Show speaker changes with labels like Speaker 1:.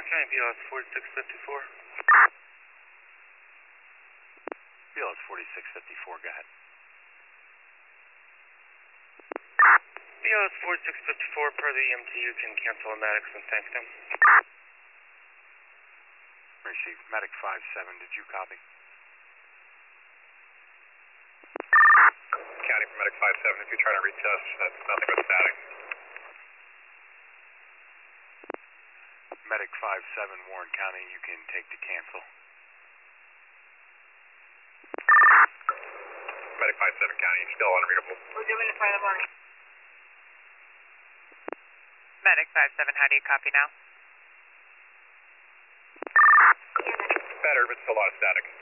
Speaker 1: County BLS 4654.
Speaker 2: BLS 4654, go ahead.
Speaker 1: BLS 4654, per the EMT, you can cancel a Maddox and Sanctum.
Speaker 2: Received. Medic 57, did you copy?
Speaker 3: County for Medic 57, if you're trying to reach us, that's nothing but static.
Speaker 2: Medic 57, Warren County, you can take to cancel.
Speaker 3: Medic 57 County, still unreadable.
Speaker 4: We're doing it by the money.
Speaker 5: Medic 57, how do you copy now?
Speaker 3: Better, but still a lot of static.